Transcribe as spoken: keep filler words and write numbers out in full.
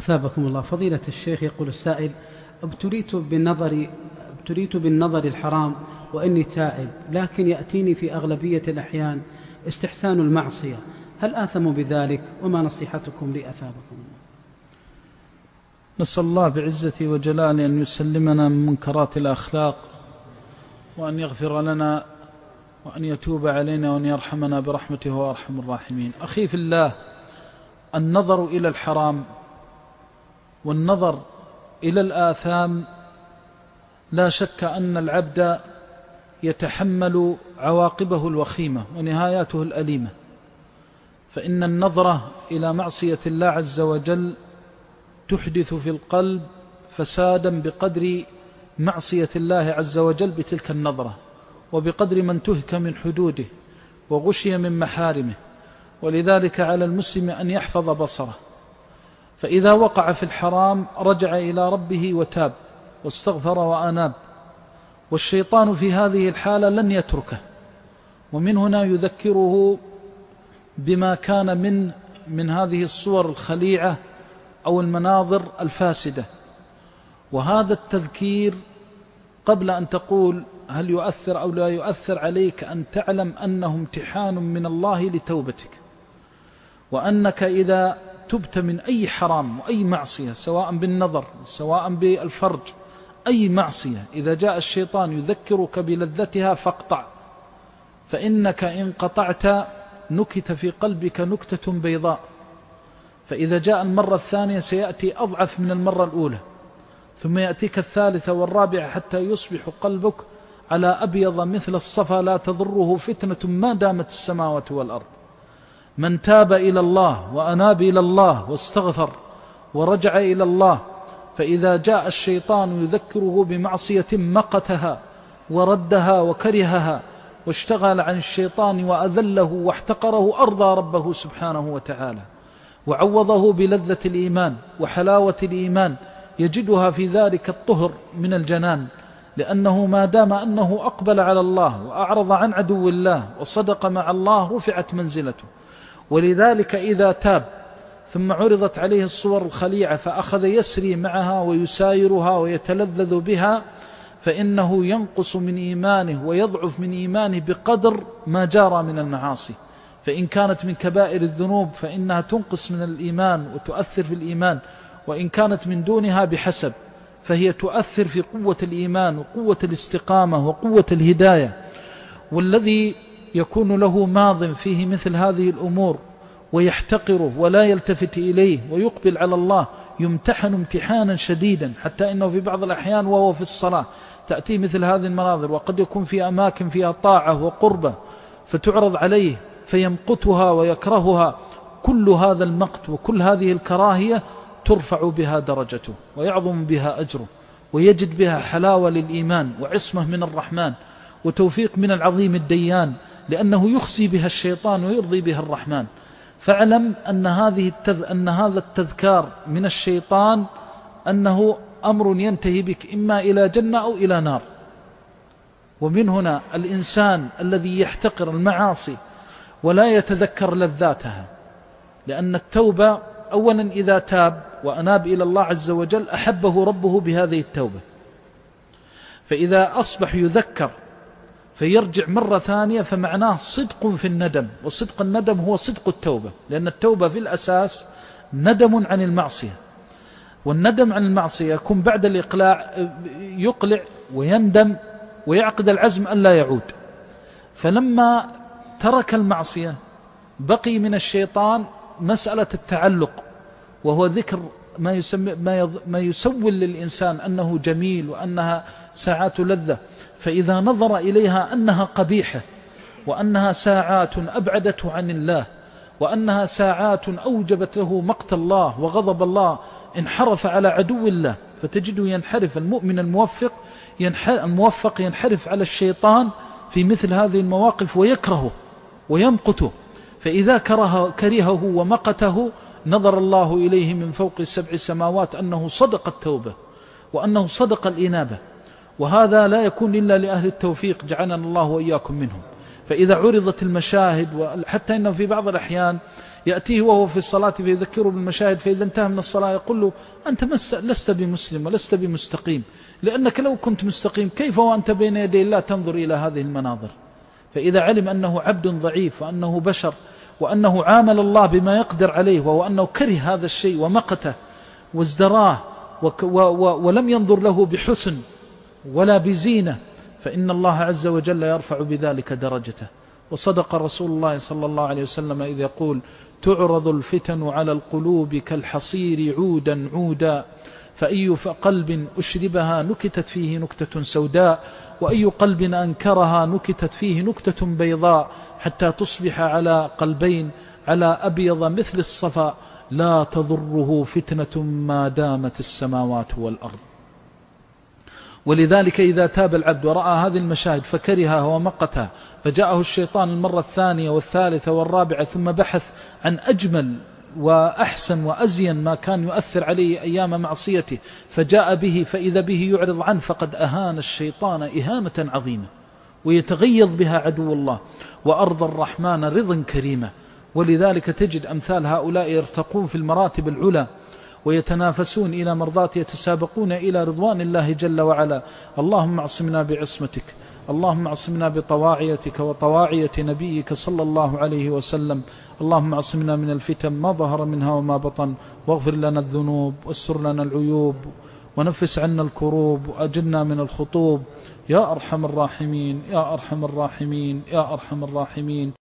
أثابكم الله. فضيلة الشيخ، يقول السائل: ابتليت بالنظر ابتليت بالنظر الحرام وإني تائب، لكن يأتيني في أغلبية الأحيان استحسان المعصية، هل آثم بذلك؟ وما نصيحتكم لي أثابكم الله؟ نسأل الله بعزته وجلاله أن يسلمنا من منكرات الأخلاق، وأن يغفر لنا، وأن يتوب علينا، وأن يرحمنا برحمته وأرحم الراحمين. أخي في الله، النظر إلى الحرام والنظر إلى الآثام لا شك أن العبد يتحمل عواقبه الوخيمة ونهاياته الأليمة، فإن النظرة إلى معصية الله عز وجل تحدث في القلب فسادا بقدر معصية الله عز وجل بتلك النظرة، وبقدر ما انتهك من حدوده وغشي من محارمه. ولذلك على المسلم أن يحفظ بصره، فإذا وقع في الحرام رجع إلى ربه وتاب واستغفر وأناب، والشيطان في هذه الحالة لن يتركه، ومن هنا يذكره بما كان من من هذه الصور الخليعة أو المناظر الفاسدة. وهذا التذكير قبل أن تقول هل يؤثر أو لا يؤثر عليك أن تعلم أنه امتحان من الله لتوبتك، وأنك إذا تبت من أي حرام وأي معصية، سواء بالنظر سواء بالفرج، أي معصية، إذا جاء الشيطان يذكرك بلذتها فاقطع، فإنك إن قطعت نكت في قلبك نكتة بيضاء، فإذا جاء المرة الثانية سيأتي أضعف من المرة الأولى، ثم يأتيك الثالثة والرابعة حتى يصبح قلبك على أبيض مثل الصفا لا تضره فتنة ما دامت السماوات والأرض. من تاب إلى الله وأناب إلى الله واستغفر ورجع إلى الله، فإذا جاء الشيطان يذكره بمعصية مقتها وردها وكرهها واشتغل عن الشيطان وأذله واحتقره، أرضى ربه سبحانه وتعالى وعوضه بلذة الإيمان وحلاوة الإيمان، يجدها في ذلك الطهر من الجنان، لأنه ما دام أنه أقبل على الله وأعرض عن عدو الله وصدق مع الله رفعت منزلته. ولذلك إذا تاب ثم عرضت عليه الصور الخليعة فأخذ يسري معها ويسايرها ويتلذذ بها، فإنه ينقص من إيمانه ويضعف من إيمانه بقدر ما جرى من المعاصي. فإن كانت من كبائر الذنوب فإنها تنقص من الإيمان وتؤثر في الإيمان، وإن كانت من دونها بحسب، فهي تؤثر في قوة الإيمان وقوة الاستقامة وقوة الهداية. والذي يكون له ماض فيه مثل هذه الأمور ويحتقره ولا يلتفت إليه ويقبل على الله يمتحن امتحانا شديدا، حتى إنه في بعض الأحيان وهو في الصلاة تأتي مثل هذه المناظر، وقد يكون في أماكن فيها طاعة وقربة فتعرض عليه فيمقتها ويكرهها. كل هذا المقت وكل هذه الكراهية ترفع بها درجته ويعظم بها أجره ويجد بها حلاوة للإيمان وعصمة من الرحمن وتوفيق من العظيم الديان، لأنه يخزي بها الشيطان ويرضي بها الرحمن. فاعلم أن هذه التذ... أن هذا التذكار من الشيطان أنه أمر ينتهي بك إما إلى جنة أو إلى نار. ومن هنا الإنسان الذي يحتقر المعاصي ولا يتذكر لذاتها، لأن التوبة أولا إذا تاب وأناب إلى الله عز وجل أحبه ربه بهذه التوبة، فإذا أصبح يذكر فيرجع مرة ثانية فمعناه صدق في الندم، وصدق الندم هو صدق التوبة، لأن التوبة في الأساس ندم عن المعصية، والندم عن المعصية يكون بعد الإقلاع، يقلع ويندم ويعقد العزم أن لا يعود. فلما ترك المعصية بقي من الشيطان مسألة التعلق، وهو ذكر ما يسمى ما يسول للإنسان أنه جميل وأنها ساعات لذة، فإذا نظر إليها أنها قبيحة وأنها ساعات أبعدته عن الله وأنها ساعات أوجبت له مقت الله وغضب الله، انحرف على عدو الله. فتجده ينحرف المؤمن الموفق الموفق ينحرف على الشيطان في مثل هذه المواقف ويكرهه ويمقته، فإذا كره كرهه ومقته نظر الله إليه من فوق سبع سماوات أنه صدق التوبة وأنه صدق الإنابة. وهذا لا يكون إلا لأهل التوفيق، جعلنا الله وإياكم منهم. فإذا عرضت المشاهد، وحتى إنه في بعض الأحيان يأتيه وهو في الصلاة فيذكره بالمشاهد، فإذا انتهى من الصلاة يقول له أنت لست بمسلم ولست بمستقيم، لأنك لو كنت مستقيم كيف وأنت بين يدي الله تنظر إلى هذه المناظر؟ فإذا علم أنه عبد ضعيف وأنه بشر وأنه عامل الله بما يقدر عليه، وهو أنه كره هذا الشيء ومقته وازدراه ولم ينظر له بحسن ولا بزينة، فإن الله عز وجل يرفع بذلك درجته. وصدق رسول الله صلى الله عليه وسلم إذ يقول: تعرض الفتن على القلوب كالحصير عودا عودا، فأي قلب أشربها نكتت فيه نكتة سوداء، وأي قلب أنكرها نكتت فيه نكتة بيضاء، حتى تصبح على قلبين على أبيض مثل الصفا، لا تضره فتنة ما دامت السماوات والأرض. ولذلك إذا تاب العبد ورأى هذه المشاهد فكرهها ومقتها، فجاءه الشيطان المرة الثانية والثالثة والرابعة ثم بحث عن أجمل وأحسن وأزين ما كان يؤثر عليه أيام معصيته، فجاء به فإذا به يعرض عنه، فقد أهان الشيطان إهانة عظيمة، ويتغيظ بها عدو الله، وأرضى الرحمن رضا كريمة. ولذلك تجد أمثال هؤلاء يرتقون في المراتب العلى ويتنافسون إلى مرضات، يتسابقون إلى رضوان الله جل وعلا. اللهم اعصمنا بعصمتك، اللهم اعصمنا بطواعيتك وطواعية نبيك صلى الله عليه وسلم. اللهم اعصمنا من الفتن ما ظهر منها وما بطن، واغفر لنا الذنوب واستر لنا العيوب ونفس عنا الكروب وأجلنا من الخطوب، يا أرحم الراحمين يا أرحم الراحمين يا أرحم الراحمين.